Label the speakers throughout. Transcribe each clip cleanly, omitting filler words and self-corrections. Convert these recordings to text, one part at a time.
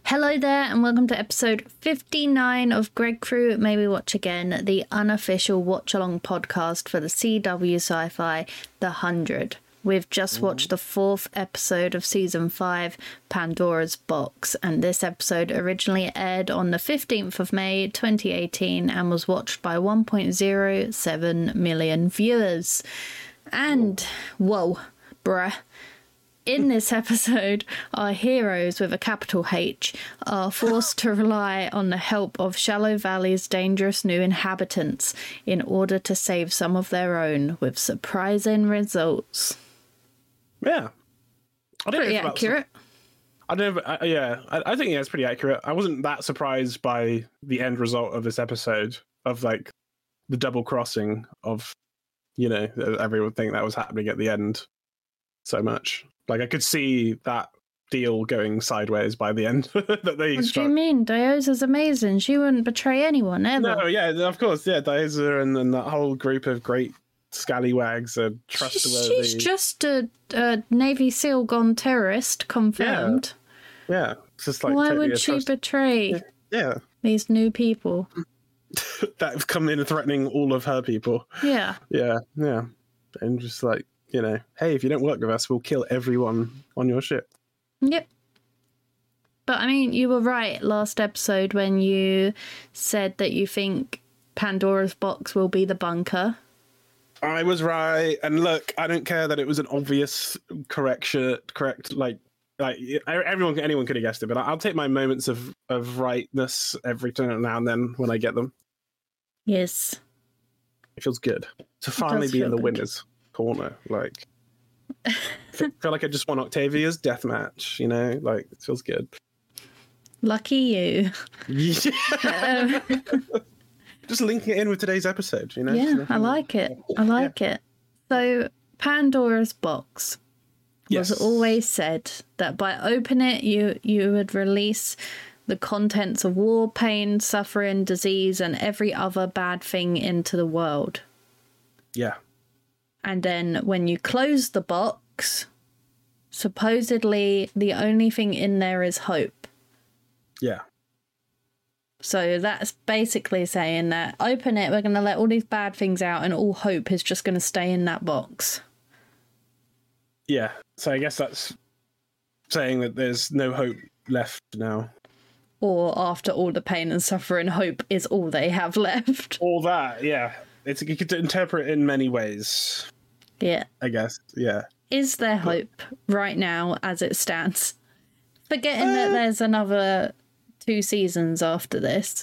Speaker 1: Hello there, and welcome to episode 59 of Greg Crew Maybe Watch Again, the unofficial watch-along podcast for the CW Sci-Fi The 100. We've just watched the 4th episode of Season 5, Pandora's Box, and this episode originally aired on the 15th of May 2018 and was watched by 1.07 million viewers. And, whoa, bruh. In this episode, our heroes with a capital H are forced to rely on the help of Shallow Valley's dangerous new inhabitants in order to save some of their own, with surprising results.
Speaker 2: Yeah.
Speaker 1: Pretty accurate.
Speaker 2: I think it's pretty accurate. I wasn't that surprised by the end result of this episode, of like the double crossing of, you know, everything that was happening at the end so much. Like, I could see that deal going sideways by the end. That they
Speaker 1: What
Speaker 2: struck.
Speaker 1: do you mean? Diosa's amazing. She wouldn't betray anyone, ever.
Speaker 2: No, yeah, of course, yeah. Diosa and that whole group of great scallywags are trustworthy.
Speaker 1: She's just a Navy SEAL gone terrorist, confirmed.
Speaker 2: Yeah. It's just like,
Speaker 1: why
Speaker 2: totally
Speaker 1: would she betray these new people?
Speaker 2: that have come in threatening all of her people.
Speaker 1: Yeah.
Speaker 2: Yeah. And just like, you know, hey, if you don't work with us, we'll kill everyone on your ship.
Speaker 1: Yep. But I mean, you were right last episode when you said that you think Pandora's box will be the bunker.
Speaker 2: I was right. And look, I don't care that it was an obvious correct, like anyone could have guessed it, but I'll take my moments of rightness every now and then when I get them.
Speaker 1: Yes.
Speaker 2: It feels good to finally be in the winner's corner. Like, feel like I just won Octavia's death match, you know? Like, it feels good.
Speaker 1: Lucky you.
Speaker 2: Yeah. Just linking it in with today's episode, you know?
Speaker 1: Yeah, I like it. It. So, Pandora's box was always said that by opening it, you would release the contents of war, pain, suffering, disease, and every other bad thing into the world.
Speaker 2: Yeah.
Speaker 1: And then when you close the box, supposedly the only thing in there is hope.
Speaker 2: Yeah.
Speaker 1: So that's basically saying that open it, we're going to let all these bad things out, and all hope is just going to stay in that box.
Speaker 2: Yeah. So I guess that's saying that there's no hope left now.
Speaker 1: Or after all the pain and suffering, hope is all they have left.
Speaker 2: All that, yeah. You could interpret it in many ways.
Speaker 1: Yeah.
Speaker 2: I guess, yeah.
Speaker 1: Is there hope right now as it stands? Forgetting that there's another 2 seasons after this.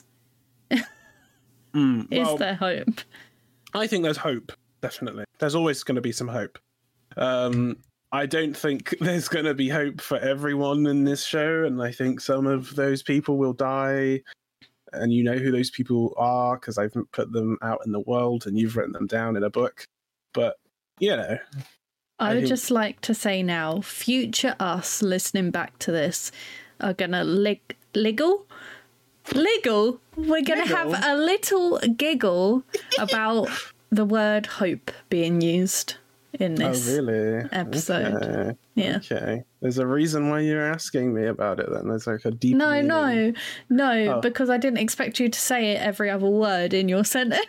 Speaker 1: Is there hope?
Speaker 2: I think there's hope, definitely. There's always going to be some hope. I don't think there's going to be hope for everyone in this show, and I think some of those people will die, and you know who those people are because I've put them out in the world and you've written them down in a book. But, you know.
Speaker 1: I would just like to say now, future us listening back to this are going to liggle? We're going to have a little giggle about the word hope being used in this episode.
Speaker 2: Okay.
Speaker 1: Yeah.
Speaker 2: Okay. There's a reason why you're asking me about it then. There's like a deep
Speaker 1: No, because I didn't expect you to say it every other word in your sentence.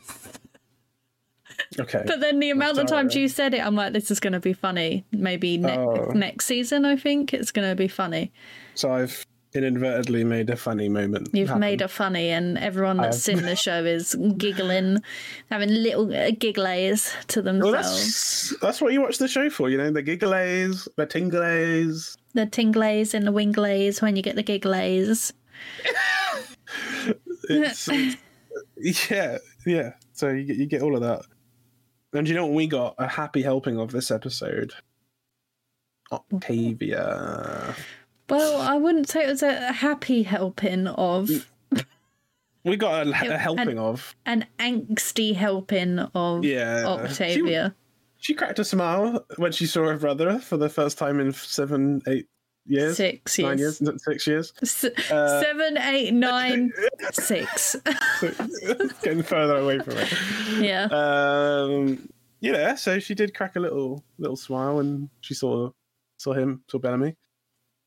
Speaker 2: Okay.
Speaker 1: But then the amount of times you said it, I'm like, this is going to be funny. Maybe next season, I think it's going to be funny.
Speaker 2: So I've inadvertently made a funny moment.
Speaker 1: You've made a funny, and everyone that's in the show is giggling, having little giggles to themselves.
Speaker 2: Well, that's what you watch the show for, you know, the giggles, the tingles.
Speaker 1: The tinglays and the winglays when you get the giggles.
Speaker 2: Yeah. So you get all of that. And you know what we got? A happy helping of this episode. Octavia.
Speaker 1: Well, I wouldn't say it was a happy helping of.
Speaker 2: We got a helping of.
Speaker 1: An angsty helping of Octavia.
Speaker 2: She cracked a smile when she saw her brother for the first time in 7, 8 years.
Speaker 1: 6 years.
Speaker 2: 9 years. 6 years.
Speaker 1: 7, 8, 9, 6.
Speaker 2: Getting further away from it.
Speaker 1: Yeah.
Speaker 2: Yeah, so she did crack a little smile when she saw Bellamy.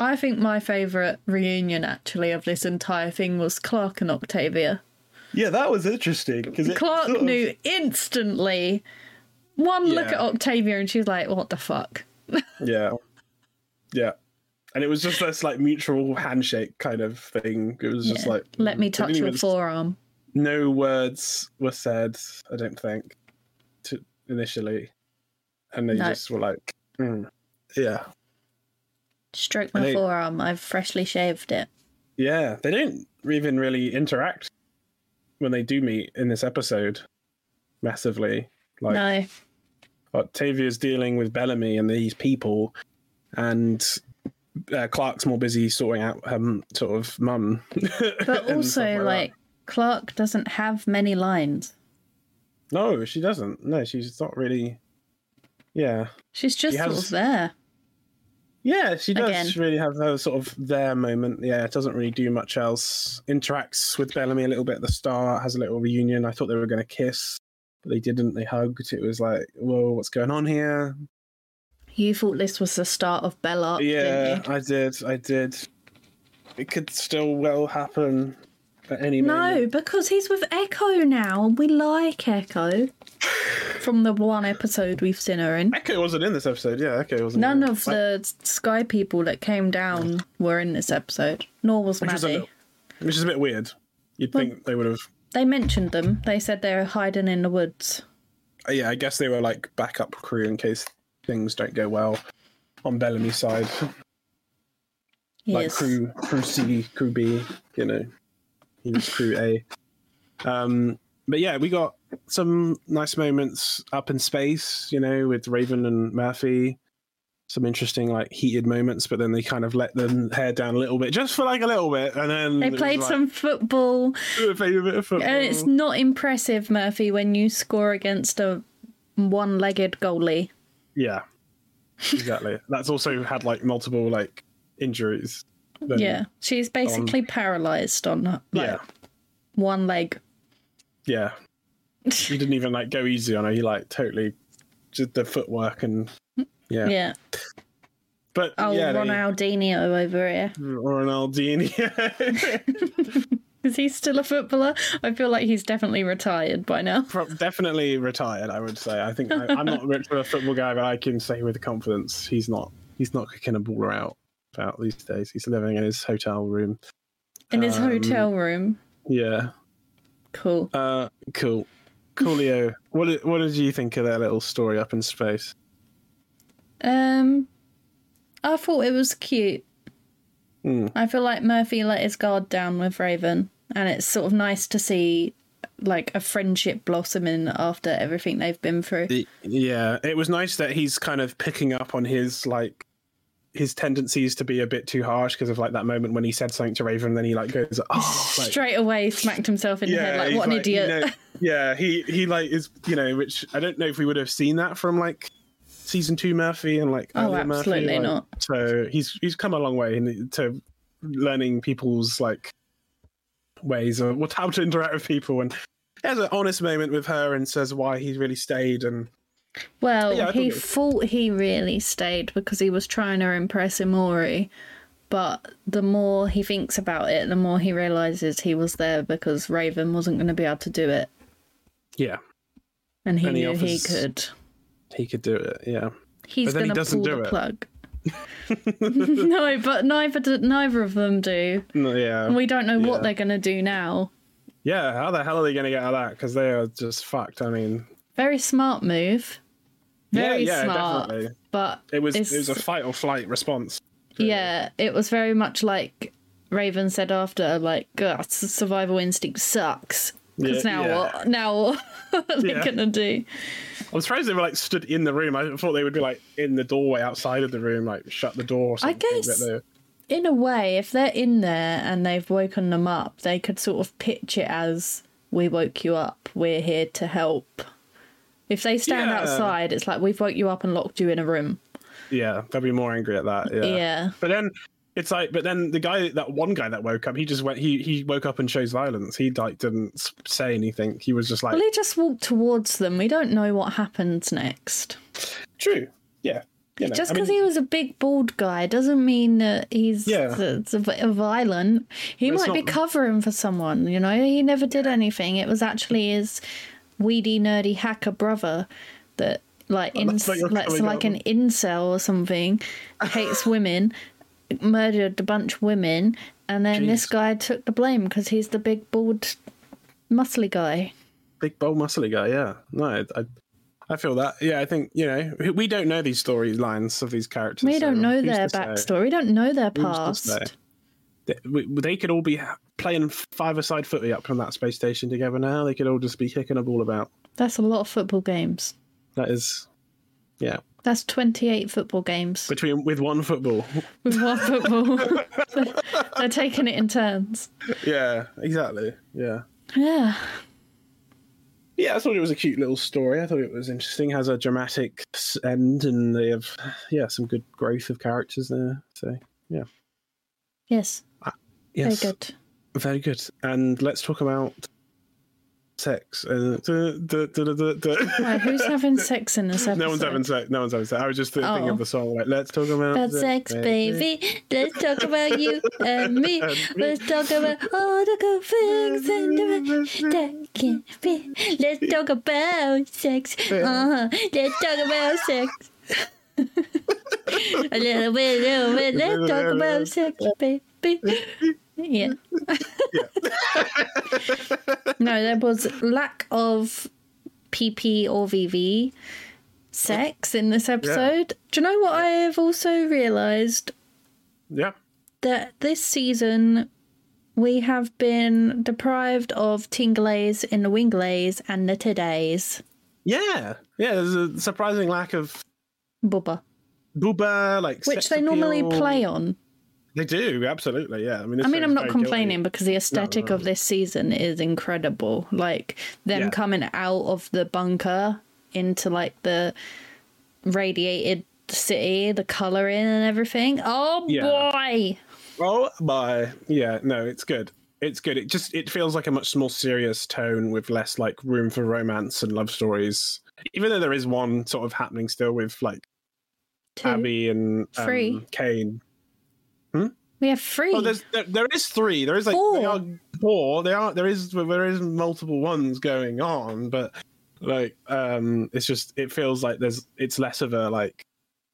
Speaker 1: I think my favourite reunion, actually, of this entire thing was Clark and Octavia.
Speaker 2: Yeah, that was interesting.
Speaker 1: Clark knew instantly. One look at Octavia and she was like, what the fuck?
Speaker 2: Yeah. Yeah. And it was just this like mutual handshake kind of thing. It was just like...
Speaker 1: Let me touch your forearm.
Speaker 2: No words were said, I don't think, initially. And they just were like, yeah.
Speaker 1: Stroke my forearm. I've freshly shaved it.
Speaker 2: Yeah, they don't even really interact when they do meet in this episode massively. Like,
Speaker 1: no.
Speaker 2: Octavia's dealing with Bellamy and these people, and Clark's more busy sorting out sort of mum.
Speaker 1: But also, like Clark doesn't have many lines.
Speaker 2: No, she doesn't. No, she's not really. Yeah.
Speaker 1: She's just sort of there.
Speaker 2: Yeah, she does
Speaker 1: Again.
Speaker 2: really have her sort of there moment. Yeah, it doesn't really do much else. Interacts with Bellamy a little bit at the start, has a little reunion. I thought they were going to kiss, but they didn't. They hugged. It was like, whoa, what's going on here?
Speaker 1: You thought this was the start of Bella?
Speaker 2: Yeah,
Speaker 1: didn't you?
Speaker 2: I did. It could still well happen at any moment.
Speaker 1: No, because he's with Echo now, and we like Echo. From the one episode we've seen her in.
Speaker 2: Echo wasn't in this episode. Yeah, Echo wasn't.
Speaker 1: None of the Sky people that came down were in this episode, nor was Maddie.
Speaker 2: Which is a bit weird. You'd think they would have...
Speaker 1: They mentioned them. They said they were hiding in the woods.
Speaker 2: Yeah, I guess they were like backup crew in case things don't go well on Bellamy's side.
Speaker 1: Yes.
Speaker 2: Like crew C, crew B, you know. He was crew A. But yeah, we got some nice moments up in space, you know, with Raven and Murphy. Some interesting, like, heated moments, but then they kind of let them hair down a little bit, just for like a little bit, and then
Speaker 1: they played some football.
Speaker 2: They played a bit of football.
Speaker 1: And it's not impressive, Murphy, when you score against a one-legged goalie.
Speaker 2: Yeah, exactly. That's also had like multiple like injuries.
Speaker 1: Yeah, she's basically paralysed on one leg.
Speaker 2: Yeah, he didn't even like go easy on her. He like totally did the footwork and yeah. But
Speaker 1: Ronaldinho over here.
Speaker 2: Ronaldinho.
Speaker 1: Is he still a footballer? I feel like he's definitely retired by now.
Speaker 2: Definitely retired, I would say. I think I'm not much of a football guy, but I can say with confidence he's not kicking a ball out these days. He's living in his hotel room.
Speaker 1: In his hotel room?
Speaker 2: Yeah.
Speaker 1: Cool.
Speaker 2: Cool. Coolio. What did you think of that little story up in space?
Speaker 1: I thought it was cute. I feel like Murphy let his guard down with Raven, and it's sort of nice to see like a friendship blossoming after everything they've been through.
Speaker 2: Yeah, it was nice that he's kind of picking up on his tendencies to be a bit too harsh because of like that moment when he said something to Raven and then he like goes
Speaker 1: straight away smacked himself in the head like what an idiot.
Speaker 2: You know, yeah, he like is, you know, which I don't know if we would have seen that from like season 2 Murphy and like
Speaker 1: absolutely
Speaker 2: Murphy,
Speaker 1: not.
Speaker 2: So he's come a long way to learning people's like ways of how to interact with people, and he has an honest moment with her and says why he really stayed. And
Speaker 1: he thought he really stayed because he was trying to impress Emori, but the more he thinks about it, the more he realises he was there because Raven wasn't going to be able to do it.
Speaker 2: Yeah.
Speaker 1: And he knew he could.
Speaker 2: He could do it, yeah.
Speaker 1: He's going to pull the plug. No, but neither of them do.
Speaker 2: No, yeah.
Speaker 1: And we don't know what they're going to do now.
Speaker 2: Yeah, how the hell are they going to get out of that? Because they are just fucked. I mean,
Speaker 1: very smart move. Very smart.
Speaker 2: Definitely.
Speaker 1: But
Speaker 2: it was a fight or flight response.
Speaker 1: Yeah, it was very much like Raven said after, like, survival instinct sucks. Because what? Now what are they gonna do?
Speaker 2: I'm surprised they were like stood in the room. I thought they would be like in the doorway outside of the room, like shut the door or something.
Speaker 1: I guess in a way, if they're in there and they've woken them up, they could sort of pitch it as, we woke you up, we're here to help. If they stand outside, it's like, we've woke you up and locked you in a room. Yeah,
Speaker 2: they'll be more angry at that. Yeah. But then it's like, that one guy that woke up, he just went, he woke up and chose violence. He like didn't say anything. He was just like, well,
Speaker 1: he just walked towards them. We don't know what happens next.
Speaker 2: True. Yeah.
Speaker 1: Just because he was a big bald guy doesn't mean that he's violent. He might be covering for someone, you know? He never did anything. It was actually his weedy, nerdy hacker brother that, like an incel or something, hates women, murdered a bunch of women, and then this guy took the blame because he's the big, bald, muscly guy.
Speaker 2: Big, bold, muscly guy, yeah. No, I feel that. Yeah, I think, you know, we don't know these storylines of these characters.
Speaker 1: We don't know their backstory. We don't know their past.
Speaker 2: They could all be playing five-a-side footy up on that space station together now. They could all just be kicking a ball about.
Speaker 1: That's a lot of football games.
Speaker 2: That is, yeah.
Speaker 1: That's 28 football games.
Speaker 2: With one football.
Speaker 1: With one football. They're taking it in turns.
Speaker 2: Yeah, exactly. Yeah.
Speaker 1: Yeah.
Speaker 2: Yeah, I thought it was a cute little story. I thought it was interesting. It has a dramatic end, and they have, some good growth of characters there. So, yeah.
Speaker 1: Yes.
Speaker 2: Yes.
Speaker 1: Very good.
Speaker 2: Very good. And let's talk about sex.
Speaker 1: Right, who's having sex in this episode?
Speaker 2: No one's having sex. I was just thinking of the song. Like, let's talk about
Speaker 1: sex, baby. Let's talk about you and me. Let's talk about all the good things that can be. Let's talk about sex. Let's talk about sex. A little bit. Let's talk about sex, baby. Yeah. No, there was lack of PP or VV sex in this episode. Do you know what I have also realised?
Speaker 2: Yeah.
Speaker 1: That this season we have been deprived of tinglays in the winglays and the toddays.
Speaker 2: Yeah. Yeah, there's a surprising lack of
Speaker 1: Booba,
Speaker 2: like
Speaker 1: which they normally play on.
Speaker 2: They do, absolutely, yeah. I mean,
Speaker 1: I'm not complaining because the aesthetic of this season is incredible. Like, them coming out of the bunker into, like, the radiated city, the colouring and everything. Oh, boy!
Speaker 2: Oh, boy. Yeah, no, it's good. It's good. It feels like a much more serious tone with less, like, room for romance and love stories. Even though there is one sort of happening still with, like, Abby and Kane.
Speaker 1: We have 3.
Speaker 2: Oh, there is 3. There is like 4. There is multiple ones going on, but like it feels like it's less of a like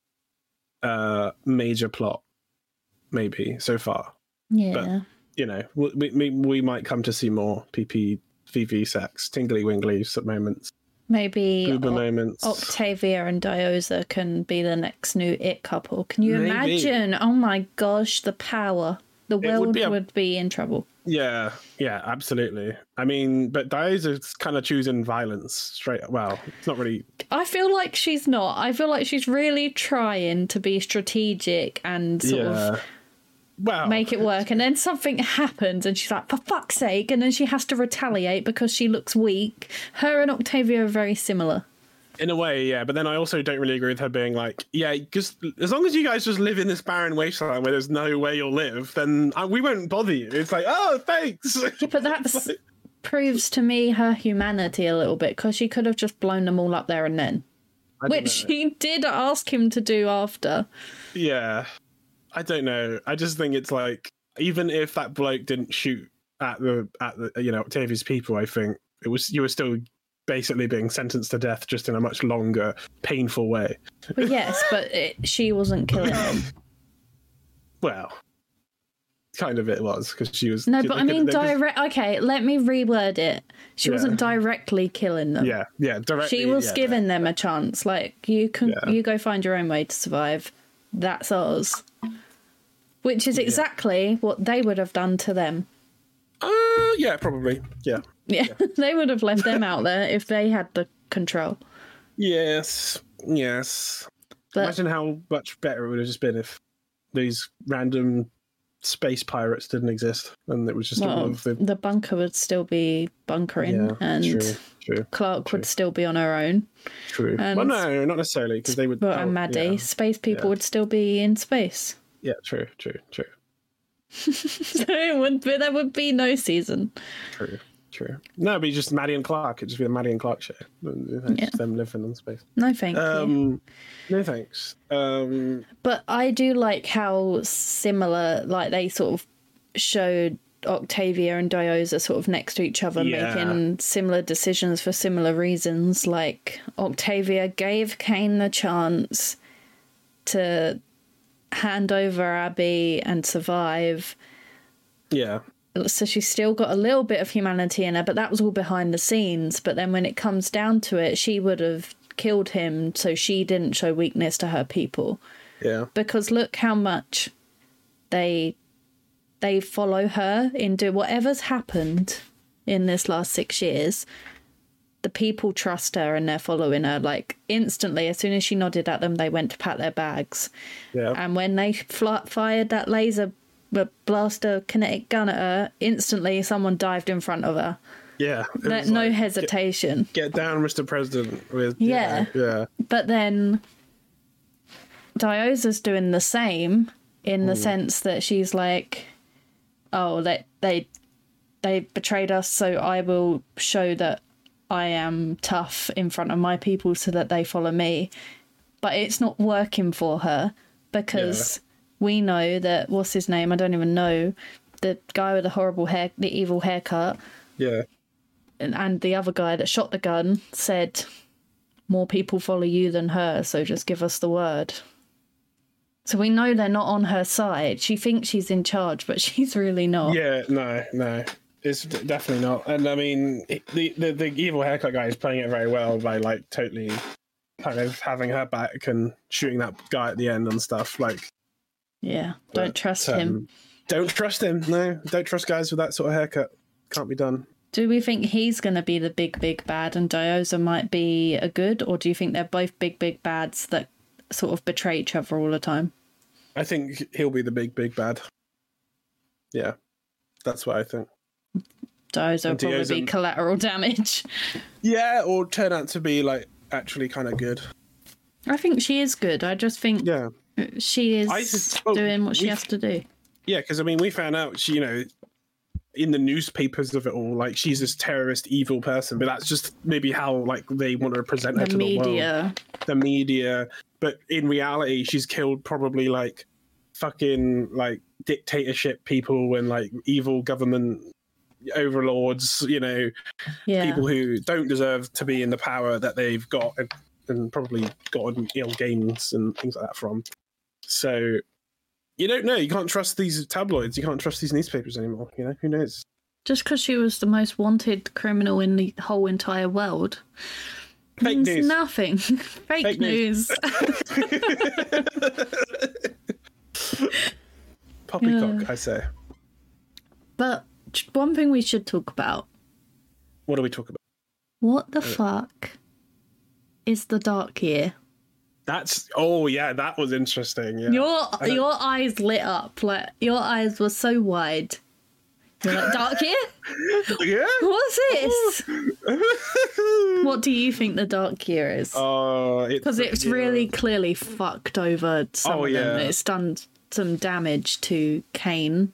Speaker 2: major plot maybe so far.
Speaker 1: Yeah.
Speaker 2: But you know, we might come to see more PPVV sex, tingly wingly moments.
Speaker 1: Maybe
Speaker 2: moments.
Speaker 1: Octavia and Diosa can be the next new it couple. Can you imagine? Oh my gosh, the power. The world would be in trouble.
Speaker 2: Yeah, absolutely. I mean, but Diosa's kind of choosing violence straight. Well, it's not really.
Speaker 1: I feel like she's not. I feel like she's really trying to be strategic and sort of make it work, and then something happens and she's like, for fuck's sake, and then she has to retaliate because she looks weak. Her and Octavia are very similar
Speaker 2: in a way, yeah, but then I also don't really agree with her being like, just as long as you guys just live in this barren wasteland where there's no way you'll live, then we won't bother you. It's like, oh, thanks.
Speaker 1: Yeah, but that proves to me her humanity a little bit, because she could have just blown them all up there and then, which she did ask him to do after.
Speaker 2: Yeah. I don't know. I just think it's like, even if that bloke didn't shoot at the Octavia's people, I think you were still basically being sentenced to death, just in a much longer, painful way.
Speaker 1: But yes, but she wasn't killing them.
Speaker 2: Well, kind of it was, because she was.
Speaker 1: No, but I mean direct. Okay, let me reword it. She wasn't directly killing them.
Speaker 2: Yeah, directly.
Speaker 1: She was giving them a chance. Like, you go find your own way to survive. That's ours. Which is exactly what they would have done to them.
Speaker 2: Yeah, probably. Yeah.
Speaker 1: They would have left them out there if they had the control.
Speaker 2: Yes. But imagine how much better it would have just been if these random space pirates didn't exist, and it was just all of
Speaker 1: the bunker would still be bunkering, and Clark would still be on her own.
Speaker 2: True. Well, no, not necessarily, because they would.
Speaker 1: But and Maddie, space people would still be in space.
Speaker 2: Yeah, true.
Speaker 1: So there would be no season.
Speaker 2: True. True. No, it'd be just Maddie and Clark. It'd just be the Maddie and Clark show. Just them living in space.
Speaker 1: No, thank you.
Speaker 2: No, thanks.
Speaker 1: But I do like how similar, like, they sort of showed Octavia and Diyoza sort of next to each other, making similar decisions for similar reasons. Like, Octavia gave Kane the chance to hand over Abby and survive.
Speaker 2: Yeah.
Speaker 1: So she's still got a little bit of humanity in her, but that was all behind the scenes. But then when it comes down to it, she would have killed him so she didn't show weakness to her people.
Speaker 2: Yeah.
Speaker 1: Because look how much they follow her into whatever's happened in this last 6 years. The people trust her and they're following her. Like, instantly, as soon as she nodded at them, they went to pack their bags.
Speaker 2: Yeah.
Speaker 1: And when they fired that laser blaster kinetic gun at her, instantly someone dived in front of her.
Speaker 2: Yeah.
Speaker 1: No hesitation.
Speaker 2: Get down, Mr. President. With
Speaker 1: Yeah. But then Diyoza's doing the same in the sense that she's like, oh, they betrayed us, so I will show that I am tough in front of my people so that they follow me. But it's not working for her because we know that, what's his name? I don't even know. The guy with the horrible hair, the evil haircut.
Speaker 2: Yeah.
Speaker 1: And the other guy that shot the gun said, more people follow you than her, so just give us the word. So we know they're not on her side. She thinks she's in charge, but she's really not.
Speaker 2: Yeah, no. It's definitely not. And I mean, the evil haircut guy is playing it very well by, like, totally kind of having her back and shooting that guy at the end and stuff. Like,
Speaker 1: yeah, don't trust him.
Speaker 2: Don't trust him. No, don't trust guys with that sort of haircut. Can't be done.
Speaker 1: Do we think he's going to be the big bad and Diyoza might be a good, or do you think they're both big bads that sort of betray each other all the time?
Speaker 2: I think he'll be the big bad. Yeah, that's what I think.
Speaker 1: Diyoza will probably be collateral damage.
Speaker 2: Yeah, or turn out to be, like, actually kind of good.
Speaker 1: I think she is good. I just think she is doing what she has to do.
Speaker 2: Yeah, because, I mean, we found out, she, in the newspapers of it all, like, she's this terrorist, evil person, but that's just maybe how, like, they want to present her to the world. The media. But in reality, she's killed probably, like, fucking, like, dictatorship people and, like, evil government overlords, people who don't deserve to be in the power that they've got and probably gotten ill gains and things like that from. So you don't know. You can't trust these tabloids. You can't trust these newspapers anymore. Who knows?
Speaker 1: Just because she was the most wanted criminal in the whole entire world
Speaker 2: Fake
Speaker 1: means
Speaker 2: news.
Speaker 1: Nothing. Fake news.
Speaker 2: Poppycock, I say.
Speaker 1: But one thing we should talk about.
Speaker 2: What do we talk about?
Speaker 1: What the fuck is the Dark Year?
Speaker 2: That was interesting. Yeah.
Speaker 1: Your eyes lit up. Like, your eyes were so wide. You're like, Dark Year?
Speaker 2: Yeah.
Speaker 1: What's this? What do you think the Dark Year is?
Speaker 2: Because
Speaker 1: it's really clearly fucked over some of them. It's done some damage to Kane.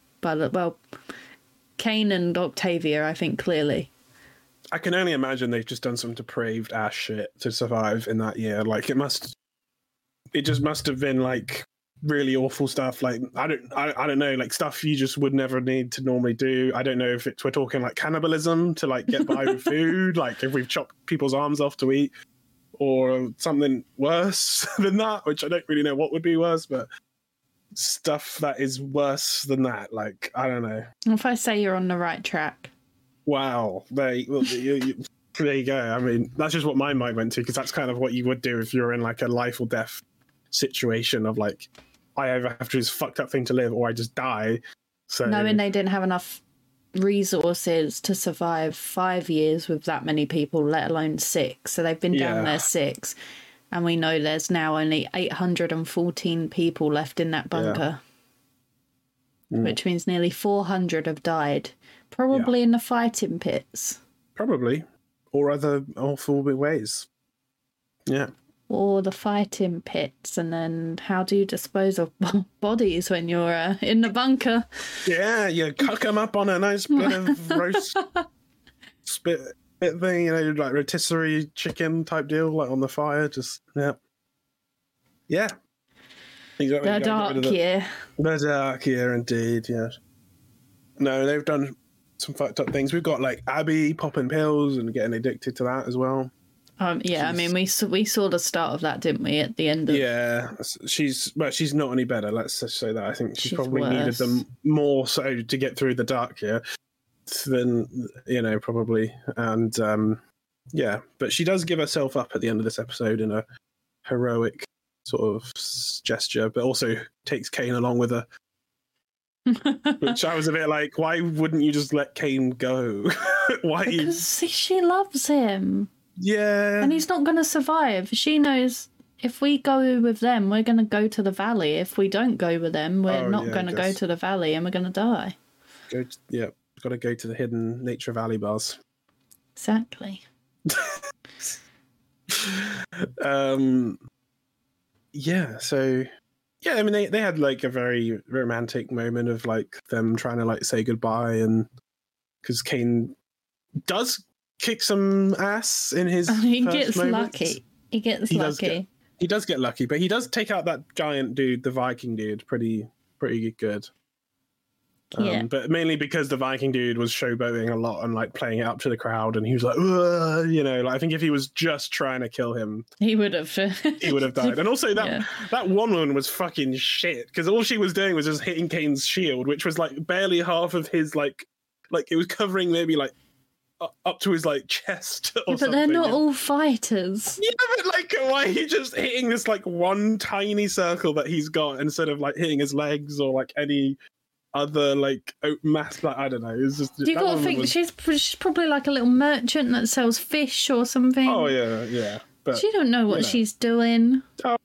Speaker 1: Kane and Octavia, I think, clearly.
Speaker 2: I can only imagine they've just done some depraved ass shit to survive in that year. Like, it just must have been, like, really awful stuff. Like, I don't know, like, stuff you just would never need to normally do. I don't know if we're talking, like, cannibalism to, like, get by with food, like if we've chopped people's arms off to eat, or something worse than that, which I don't really know what would be worse, but stuff that is worse than that. Like, I don't know.
Speaker 1: If I say you're on the right track.
Speaker 2: Wow. There you go. I mean, that's just what my mind went to, because that's kind of what you would do if you're in, like, a life or death situation of, like, I either have to do this fucked up thing to live or I just die. So
Speaker 1: knowing they didn't have enough resources to survive 5 years with that many people, let alone 6. So they've been down there 6. And we know there's now only 814 people left in that bunker. Which means nearly 400 have died. Probably in the fighting pits.
Speaker 2: Probably. Or other awful ways. Yeah.
Speaker 1: Or the fighting pits. And then how do you dispose of bodies when you're in the bunker?
Speaker 2: Yeah, you cook them up on a nice bit of roast spit thing, like rotisserie chicken type deal, like on the fire. Just yeah. Exactly.
Speaker 1: The dark year.
Speaker 2: The dark year, indeed. Yes. No, they've done some fucked up things. We've got like Abby popping pills and getting addicted to that as well.
Speaker 1: Yeah, I mean, we saw the start of that, didn't we? At the end of
Speaker 2: she's not any better. Let's just say that. I think she's probably
Speaker 1: worse.
Speaker 2: needed them more so to get through the dark year than probably. And but she does give herself up at the end of this episode in a heroic sort of gesture, but also takes Kane along with her. Which I was a bit like, why wouldn't you just let Kane go? Why?
Speaker 1: Because she loves him.
Speaker 2: Yeah.
Speaker 1: And he's not going to survive. She knows if we go with them, we're going to go to the valley. If we don't go with them, we're not going to go to the valley and we're going to die. Got
Speaker 2: to go to the hidden Nature Valley bars.
Speaker 1: Exactly.
Speaker 2: I mean, they had like a very romantic moment of like them trying to like say goodbye, and because Kane does kick some ass in his
Speaker 1: he
Speaker 2: first
Speaker 1: gets
Speaker 2: moments.
Speaker 1: lucky. He lucky.
Speaker 2: He does get lucky, but he does take out that giant dude, the Viking dude, pretty good. But mainly because the Viking dude was showboating a lot and like playing it up to the crowd, and he was like, I think if he was just trying to kill him, he would have died. And also that woman was fucking shit, because all she was doing was just hitting Kane's shield, which was like barely half of his like it was covering maybe like up to his like chest or something.
Speaker 1: But they're not all fighters.
Speaker 2: Yeah, but like, why are you just hitting this like one tiny circle that he's got instead of like hitting his legs or like any other like mass? Like, I don't know. It's just
Speaker 1: you got to think she's probably like a little merchant that sells fish or something.
Speaker 2: Oh yeah. But
Speaker 1: she don't know what she's doing.
Speaker 2: Oh.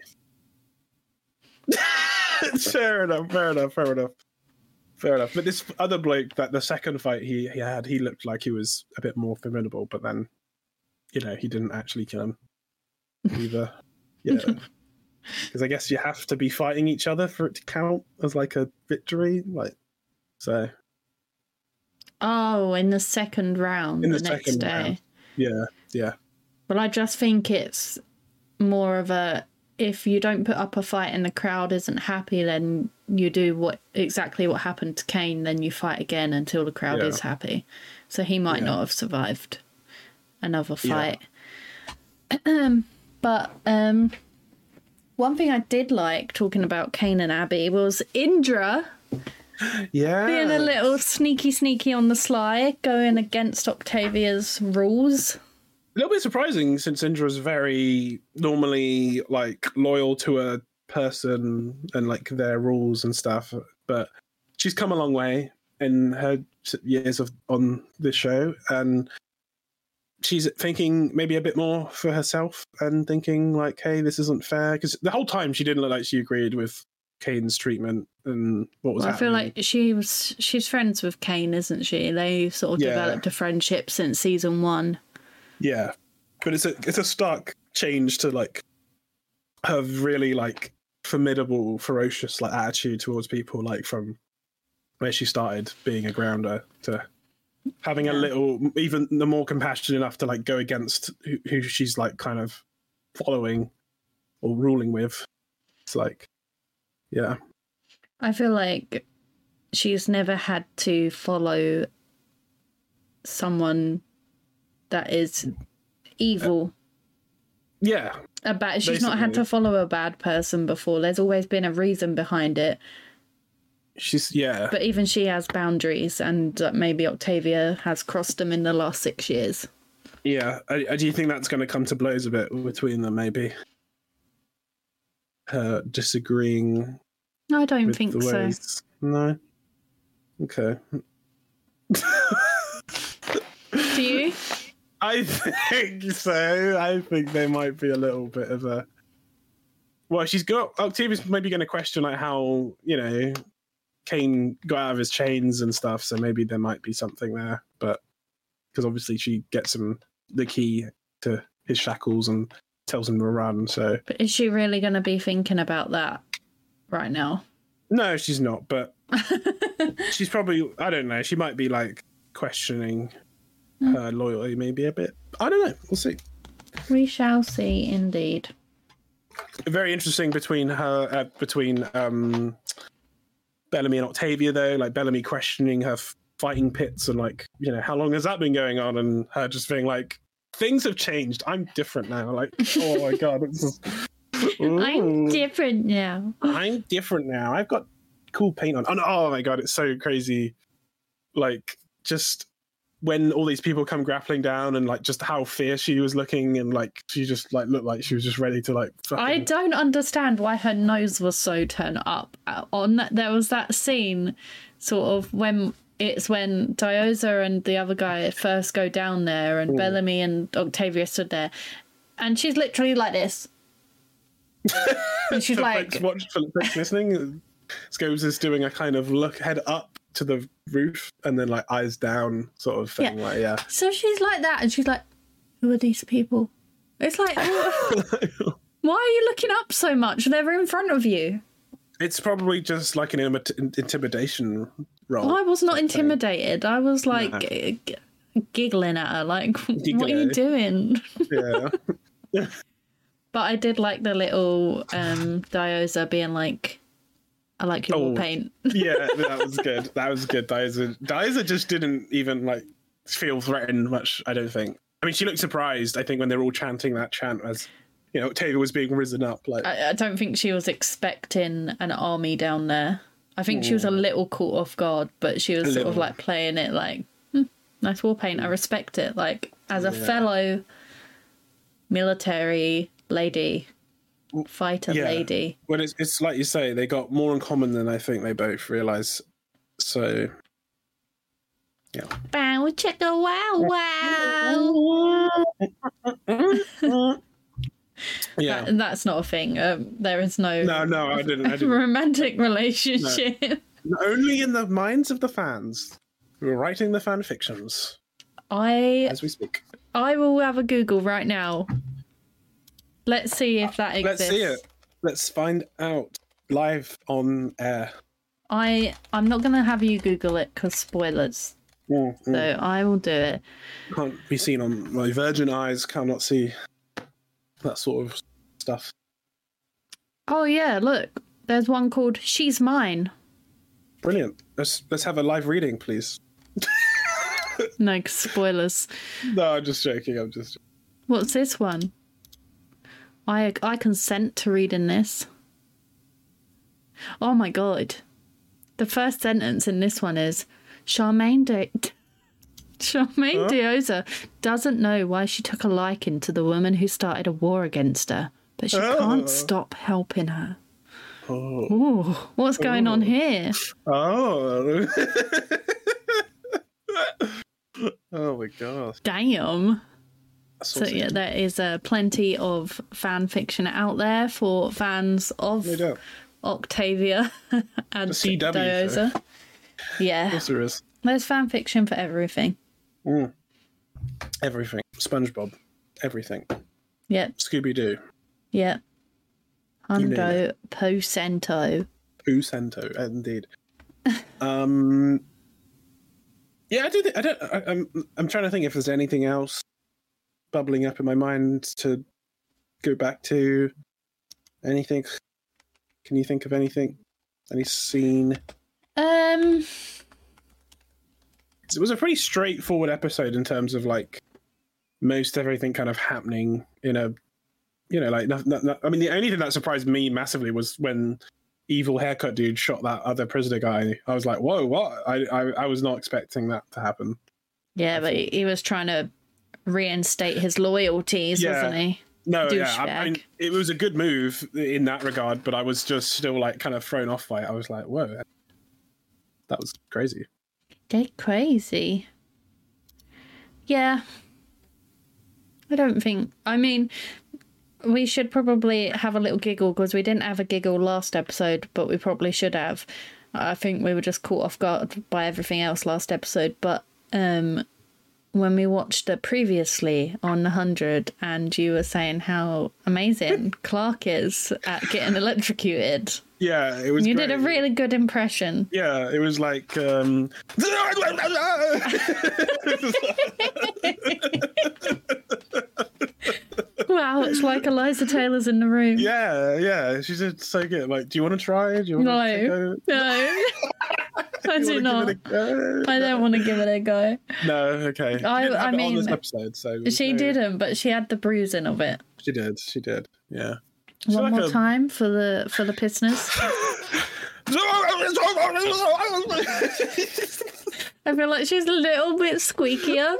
Speaker 2: Fair enough. But this other bloke, that the second fight he had, he looked like he was a bit more formidable, but then, he didn't actually kill him either. Yeah. Because I guess you have to be fighting each other for it to count as like a victory. Like, so.
Speaker 1: Oh, in the second round, the next day.
Speaker 2: Round. Yeah.
Speaker 1: Well, I just think it's more of a, if you don't put up a fight and the crowd isn't happy, then you do exactly what happened to Kane, then you fight again until the crowd is happy. So he might not have survived another fight. But one thing I did like, talking about Kane and Abby, was Indra being a little sneaky on the sly, going against Octavia's rules.
Speaker 2: A little bit surprising, since Indra's very normally like loyal to a person and like their rules and stuff, but she's come a long way in her years on this show, and she's thinking maybe a bit more for herself and thinking like, hey, this isn't fair, because the whole time she didn't look like she agreed with Kane's treatment and what was happening.
Speaker 1: I feel like she's friends with Kane, isn't she? They sort of developed a friendship since season 1.
Speaker 2: Yeah, but it's a stark change to like her really like formidable, ferocious like attitude towards people, like from where she started being a grounder to having a little, even the more compassion enough to like go against who she's like kind of following or ruling with. It's like, yeah.
Speaker 1: I feel like she's never had to follow someone that is evil. She's not had to follow a bad person before. There's always been a reason behind it. But even she has boundaries, and maybe Octavia has crossed them in the last 6 years.
Speaker 2: Yeah. Do you think that's going to come to blows a bit between them, maybe? Disagreeing?
Speaker 1: I don't think so.
Speaker 2: No? Okay.
Speaker 1: Do you?
Speaker 2: I think so. I think there might be a little bit of a... Well, Octavia's maybe going to question like how, Kane got out of his chains and stuff, so maybe there might be something there. But because obviously she gets him the key to his shackles and tells him to run. So,
Speaker 1: but is she really going to be thinking about that right now?
Speaker 2: No, she's not. But she's probably, I don't know. She might be like questioning her loyalty may be a bit. I don't know. We'll see.
Speaker 1: We shall see, indeed.
Speaker 2: Very interesting between her, Bellamy and Octavia, though. Like Bellamy questioning her fighting pits and like, how long has that been going on? And her just being like, things have changed. I'm different now. Like, oh my god, it's just,
Speaker 1: I'm different now.
Speaker 2: I'm different now. I've got cool paint on. Oh my god, it's so crazy. Like, just when all these people come grappling down and like just how fierce she was looking, and like she just like looked like she was just ready to like fucking...
Speaker 1: I don't understand why her nose was so turned up on that. There was that scene sort of when Diyoza and the other guy first go down there, and Bellamy and Octavia stood there, and she's literally like this. And she's like,
Speaker 2: listening. Scobes is doing a kind of look head up to the roof and then like eyes down sort of thing.
Speaker 1: Yeah.
Speaker 2: Like, yeah.
Speaker 1: So she's like that, and she's like, who are these people? It's like, why are you looking up so much? They're in front of you.
Speaker 2: It's probably just like an intimidation role.
Speaker 1: I was not intimidated. I was like giggling at her, like, what are you doing?
Speaker 2: Yeah.
Speaker 1: But I did like the little Diyoza being like, I like your war paint.
Speaker 2: Yeah, that was good. That was good. Diyoza just didn't even like feel threatened much, I don't think. I mean, she looked surprised, I think, when they were all chanting that chant as, Octavia was being risen up. Like,
Speaker 1: I don't think she was expecting an army down there. I think she was a little caught off guard, but she was sort of like playing it like, nice war paint. I respect it. Like, as a fellow military lady, fighter lady.
Speaker 2: Well, it's like you say, they got more in common than I think they both realise. So, yeah.
Speaker 1: Bow chicka wow wow.
Speaker 2: Yeah,
Speaker 1: that's not a thing. There is no.
Speaker 2: No, I didn't.
Speaker 1: Romantic relationship.
Speaker 2: No. Only in the minds of the fans who are writing the fan fictions. As we speak.
Speaker 1: I will have a Google right now. Let's see if that exists.
Speaker 2: Let's see it. Let's find out live on air.
Speaker 1: I'm not going to have you Google it because spoilers. So I will do it.
Speaker 2: Can't be seen on my virgin eyes. Cannot see that sort of stuff.
Speaker 1: Oh yeah, look. There's one called She's Mine.
Speaker 2: Brilliant. Let's have a live reading, please.
Speaker 1: No, spoilers.
Speaker 2: No, I'm just joking.
Speaker 1: What's this one? I consent to reading this. Oh my god. The first sentence in this one is Charmaine Diyoza doesn't know why she took a liking to the woman who started a war against her, but she can't stop helping her. Ooh, what's going on here?
Speaker 2: Oh. Oh my god.
Speaker 1: Damn. So yeah, there is plenty of fan fiction out there for fans of Octavia and Diyoza. So. Yeah.
Speaker 2: Yes, there is.
Speaker 1: There's fan fiction for everything.
Speaker 2: Everything. SpongeBob. Everything.
Speaker 1: Yep.
Speaker 2: Scooby-Doo.
Speaker 1: Yep. Hundo Pocento.
Speaker 2: Pocento, indeed. Yeah, I'm trying to think if there's anything else bubbling up in my mind to go back to. Anything? Can you think of anything? Any scene? It was a pretty straightforward episode in terms of like most everything kind of happening in a, like I mean, the only thing that surprised me massively was when evil haircut dude shot that other prisoner guy. I was like, whoa, what? I was not expecting that to happen.
Speaker 1: Yeah, but he was trying to reinstate his loyalties, wasn't he?
Speaker 2: No, I mean, it was a good move in that regard, but I was just still like kind of thrown off by it. I was like, whoa, that was crazy.
Speaker 1: They're crazy. Yeah. I mean, we should probably have a little giggle because we didn't have a giggle last episode, but we probably should have. I think we were just caught off guard by everything else last episode, but when we watched it previously on the 100, and you were saying how amazing Clark is at getting electrocuted.
Speaker 2: Yeah, it was.
Speaker 1: You
Speaker 2: great.
Speaker 1: did a really good impression.
Speaker 2: Yeah, it was like.
Speaker 1: Wow, it's like Eliza Taylor's in the room.
Speaker 2: Yeah, she did so good. Like, do you want to try? Do you want
Speaker 1: No, I do not. I don't want to give it a go.
Speaker 2: No, okay.
Speaker 1: I mean,
Speaker 2: on this episode, so
Speaker 1: she didn't, but she had the bruising of it.
Speaker 2: She did. Yeah.
Speaker 1: One more time for the listeners. I feel like she's a little bit squeakier.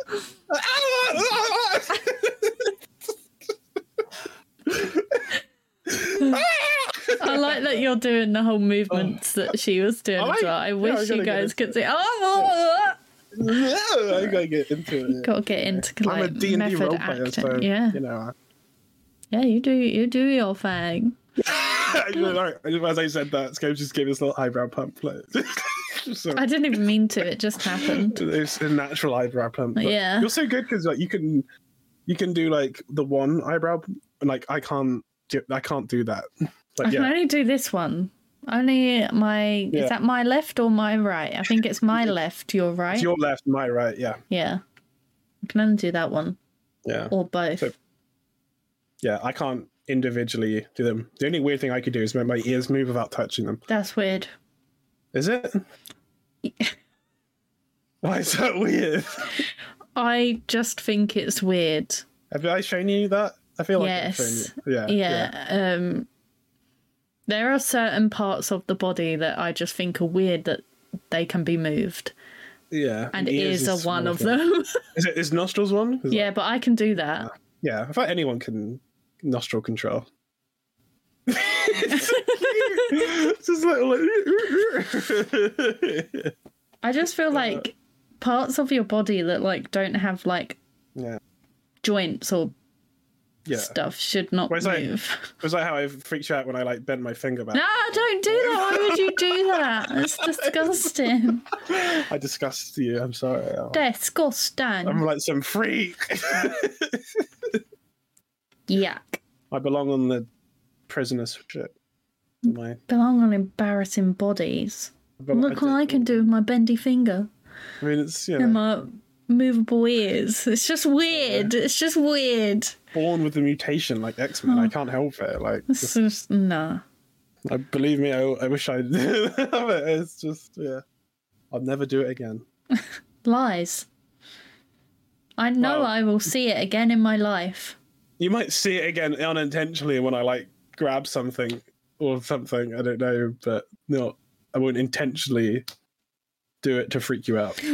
Speaker 1: I like that you're doing the whole movements that she was doing as well. I wish you guys could see.
Speaker 2: I gotta get into it.
Speaker 1: Got to get into like
Speaker 2: I'm a D&D
Speaker 1: method
Speaker 2: role player,
Speaker 1: acting.
Speaker 2: so
Speaker 1: Yeah,
Speaker 2: you know.
Speaker 1: Yeah, you do your thing.
Speaker 2: As I said that, Scopes just gave us a little eyebrow pump. So,
Speaker 1: I didn't even mean to. It just happened.
Speaker 2: It's a natural eyebrow pump.
Speaker 1: Yeah,
Speaker 2: you're so good because like you can do like the one eyebrow, and like I can't do that. Like,
Speaker 1: I can only do this one. Only my is that my left or my right? I think it's my left. Your right.
Speaker 2: It's your left, my right. Yeah.
Speaker 1: Yeah, I can only do that one.
Speaker 2: Yeah.
Speaker 1: Or both.
Speaker 2: So, yeah, I can't individually do them. The only weird thing I could do is make my ears move without touching them.
Speaker 1: That's weird.
Speaker 2: Is it? Why is that weird?
Speaker 1: I just think it's weird.
Speaker 2: Have I shown you that? I feel like I've shown you.
Speaker 1: Yeah. There are certain parts of the body that I just think are weird that they can be moved.
Speaker 2: Yeah.
Speaker 1: And ears are one of them.
Speaker 2: Is nostrils one?
Speaker 1: Yeah, but I can do that.
Speaker 2: Yeah, I thought anyone can nostril control. Just like...
Speaker 1: I just feel like parts of your body that like don't have like joints or stuff should not move.
Speaker 2: Was that how I freaked you out when I like bent my finger back?
Speaker 1: No, don't do that. Why would you do that? It's disgusting.
Speaker 2: I disgust you. I'm sorry.
Speaker 1: Disgusting.
Speaker 2: I'm like some freak.
Speaker 1: Yuck.
Speaker 2: I belong on the prisoner's ship.
Speaker 1: Belong on embarrassing bodies. Look what I can do with my bendy finger.
Speaker 2: I mean, it's
Speaker 1: and my movable ears. It's just weird. It's just weird.
Speaker 2: Born with a mutation like X-Men. I can't help it. Like,
Speaker 1: it's just nah.
Speaker 2: Believe me, I wish I did. It's just I'll never do it again.
Speaker 1: Lies. I know I will see it again in my life.
Speaker 2: You might see it again unintentionally when I like grab something or something. I don't know, but no, I won't intentionally do it to freak you out.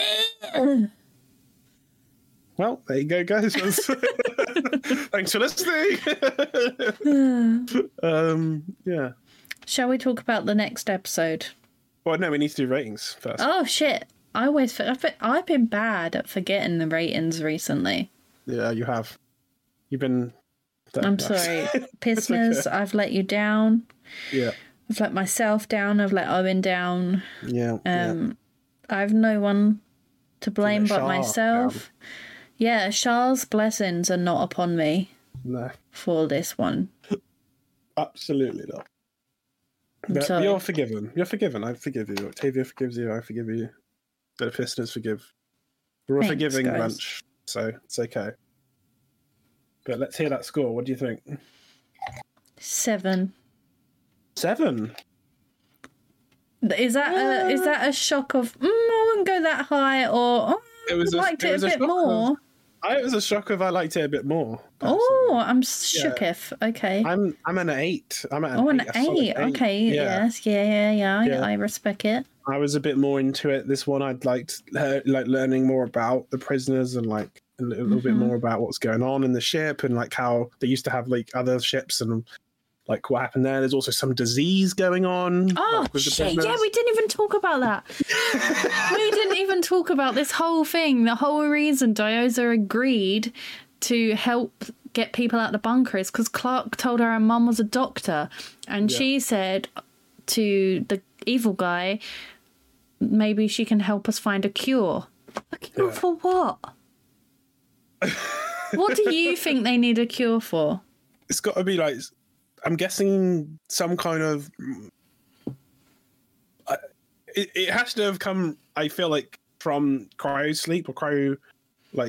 Speaker 2: Well, there you go, guys. Thanks for listening. Yeah.
Speaker 1: Shall we talk about the next episode?
Speaker 2: Well, no, we need to do ratings first.
Speaker 1: Oh shit! I've been bad at forgetting the ratings recently.
Speaker 2: Yeah, you have. You've been.
Speaker 1: I'm sorry, Pissners. Okay. I've let you down.
Speaker 2: Yeah.
Speaker 1: I've let myself down. I've let Owen down.
Speaker 2: Yeah.
Speaker 1: I've no one to blame but myself. Yeah, Char's blessings are not upon me.
Speaker 2: No.
Speaker 1: For this one.
Speaker 2: Absolutely not. You're forgiven. You're forgiven. I forgive you. Octavia forgives you. I forgive you. The Pistons forgive. We're a forgiving bunch, so it's okay. But let's hear that score. What do you think?
Speaker 1: 7.
Speaker 2: 7?
Speaker 1: Is that a shock of I wouldn't go that high, or I liked it a bit more?
Speaker 2: It was a shock of I liked it a bit more. Personally.
Speaker 1: Oh, I'm shooketh. Okay.
Speaker 2: I'm an 8. I'm at
Speaker 1: an 8. Okay. Yes. Yeah. I respect it.
Speaker 2: I was a bit more into it. This one, I'd liked learning more about the prisoners and like a little bit more about what's going on in the ship and like how they used to have like other ships and like what happened there. There's also some disease going on.
Speaker 1: Oh, shit. Yeah, we didn't even talk about that. We didn't even talk about this whole thing. The whole reason Diyoza agreed to help get people out of the bunker is because Clark told her mum was a doctor. And she said to the evil guy, maybe she can help us find a cure. A cure for what? What do you think they need a cure for?
Speaker 2: It's got to be like, I'm guessing some kind of. It has to have come, I feel like, from cryo sleep or cryo, like,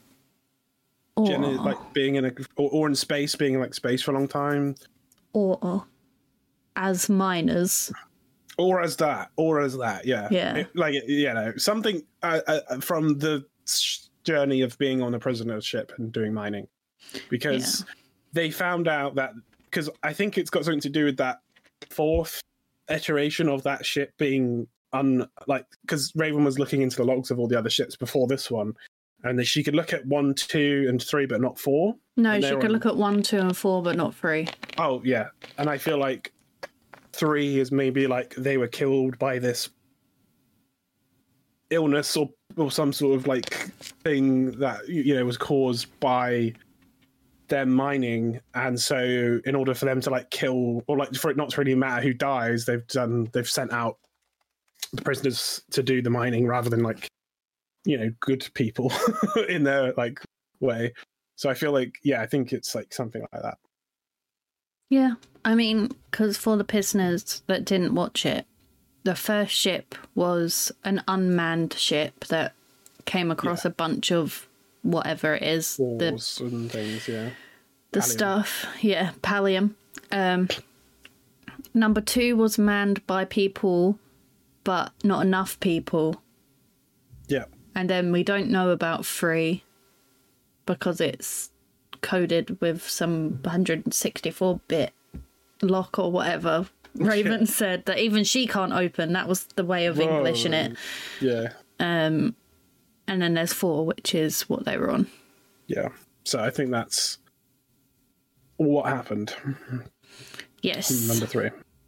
Speaker 2: like being in or in space, being in like space for a long time,
Speaker 1: or as miners,
Speaker 2: or as that, yeah, something from the journey of being on a prisoner ship and doing mining, because they found out that, because I think it's got something to do with that fourth iteration of that ship being because Raven was looking into the logs of all the other ships before this one, and she could look at 1, 2, and 3, but not 4.
Speaker 1: No, she could look at 1, 2, and 4, but not 3.
Speaker 2: Oh yeah, and I feel like 3 is maybe like they were killed by this illness or some sort of like thing that was caused by them mining, and so in order for them to like kill, or like for it not to really matter who dies, they've sent out the prisoners to do the mining rather than like good people in their like way. So I feel like I think it's like something like that.
Speaker 1: Yeah, I mean, because for the prisoners that didn't watch it, the first ship was an unmanned ship that came across a bunch of whatever it is,
Speaker 2: wars and things,
Speaker 1: the
Speaker 2: Pallium.
Speaker 1: stuff, Pallium. Number 2 was manned by people, but not enough people.
Speaker 2: Yeah.
Speaker 1: And then we don't know about 3 because it's coded with some 164-bit lock or whatever. Raven said that even she can't open. That was the way of English in it.
Speaker 2: Yeah.
Speaker 1: And then there's 4, which is what they were on.
Speaker 2: Yeah. So I think that's what happened.
Speaker 1: Yes.
Speaker 2: Number 3.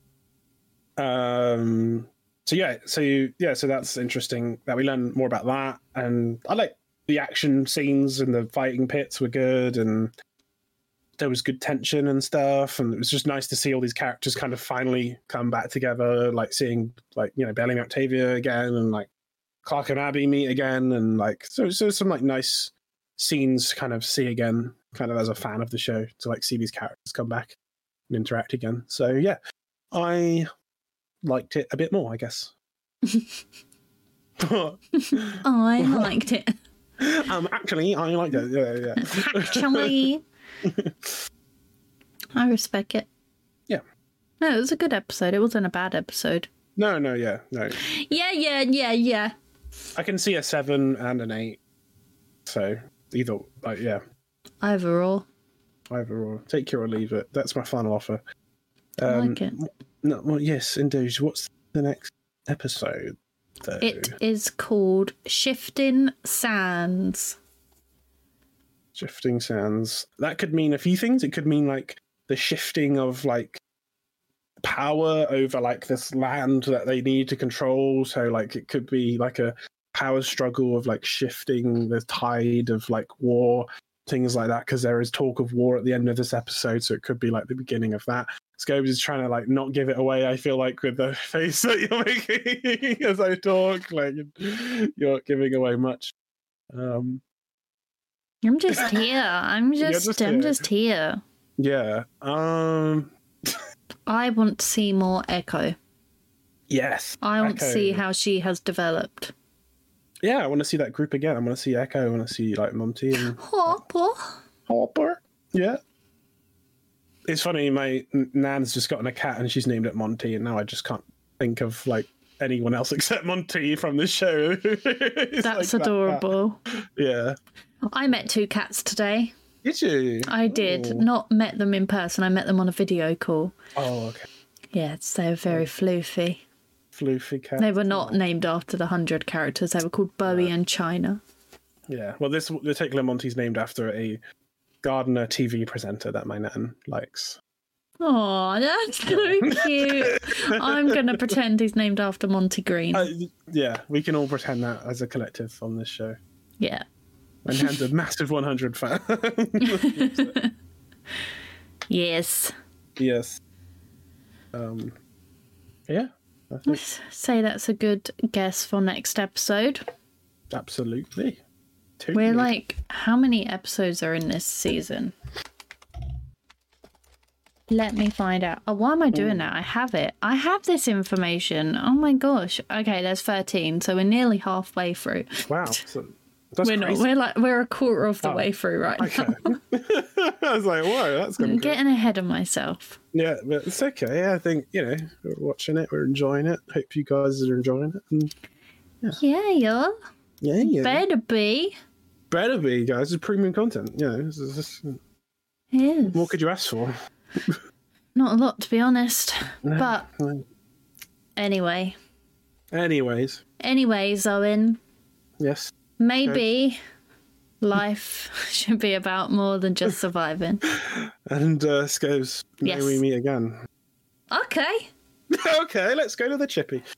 Speaker 2: So that's interesting that we learn more about that, and I like the action scenes and the fighting pits were good, and there was good tension and stuff, and it was just nice to see all these characters kind of finally come back together, like seeing like Bailey and Octavia again, and like Clark and Abby meet again, and like so some like nice scenes to kind of see again, kind of as a fan of the show, to like see these characters come back and interact again. So yeah, I liked it a bit more, I guess.
Speaker 1: I liked it.
Speaker 2: Actually, I liked it. Yeah.
Speaker 1: Actually, I respect it.
Speaker 2: Yeah.
Speaker 1: No, it was a good episode. It wasn't a bad episode.
Speaker 2: No.
Speaker 1: Yeah.
Speaker 2: I can see a 7 and an 8. So either, like, yeah.
Speaker 1: Either or.
Speaker 2: Take it or leave it. That's my final offer.
Speaker 1: I like it.
Speaker 2: No, well, yes, indeed. What's the next episode, though?
Speaker 1: It is called Shifting Sands.
Speaker 2: Shifting Sands. That could mean a few things. It could mean like the shifting of like power over like this land that they need to control. So like it could be like a power struggle of like shifting the tide of like war, things like that, because there is talk of war at the end of this episode. So it could be like the beginning of that. Scobes is trying to like not give it away, I feel like, with the face that you're making as I talk. Like you're not giving away much.
Speaker 1: I'm just here. I'm just here.
Speaker 2: Yeah.
Speaker 1: I want to see more Echo.
Speaker 2: Yes.
Speaker 1: I want to see how she has developed.
Speaker 2: Yeah, I want to see that group again. I want to see Echo. I want to see like Monty and Hopper. Yeah. It's funny, my nan's just gotten a cat and she's named it Monty, and now I just can't think of like anyone else except Monty from this show.
Speaker 1: That's like adorable.
Speaker 2: Yeah.
Speaker 1: I met 2 cats today.
Speaker 2: Did you?
Speaker 1: I did. Oh. Not met them in person. I met them on a video call.
Speaker 2: Oh, okay.
Speaker 1: Yes, they were very floofy.
Speaker 2: Floofy cats.
Speaker 1: They were not named after the 100 characters. They were called Bowie and China.
Speaker 2: Yeah. Well, this particular Monty's named after a gardener TV presenter that my nan likes.
Speaker 1: Oh, that's so cute. I'm going to pretend he's named after Monty Green.
Speaker 2: Yeah, we can all pretend that as a collective on this show.
Speaker 1: Yeah.
Speaker 2: My nan's a massive 100 fan.
Speaker 1: Yes.
Speaker 2: Yes. Yeah.
Speaker 1: Let's say that's a good guess for next episode.
Speaker 2: Absolutely. Totally.
Speaker 1: We're like, how many episodes are in this season? Let me find out. Oh, why am I doing that? I have it. I have this information. Oh my gosh. Okay, there's 13, so we're nearly halfway through.
Speaker 2: Wow. So that's
Speaker 1: We're
Speaker 2: crazy.
Speaker 1: not. We're a quarter of the way through right
Speaker 2: Okay.
Speaker 1: now.
Speaker 2: I was like, whoa, that's
Speaker 1: I'm
Speaker 2: going to
Speaker 1: getting ahead of myself.
Speaker 2: Yeah, but it's okay. Yeah, I think, we're watching it, we're enjoying it. Hope you guys are enjoying it. And
Speaker 1: Yeah.
Speaker 2: yeah.
Speaker 1: Better be.
Speaker 2: Better be, guys. It's premium content.
Speaker 1: Yes.
Speaker 2: What could you ask for?
Speaker 1: Not a lot, to be honest. But
Speaker 2: No.
Speaker 1: anyway.
Speaker 2: Anyways.
Speaker 1: Owen.
Speaker 2: Yes.
Speaker 1: Maybe life should be about more than just surviving.
Speaker 2: And Scopes, may
Speaker 1: Yes.
Speaker 2: we meet again?
Speaker 1: Okay.
Speaker 2: Okay, let's go to the chippy.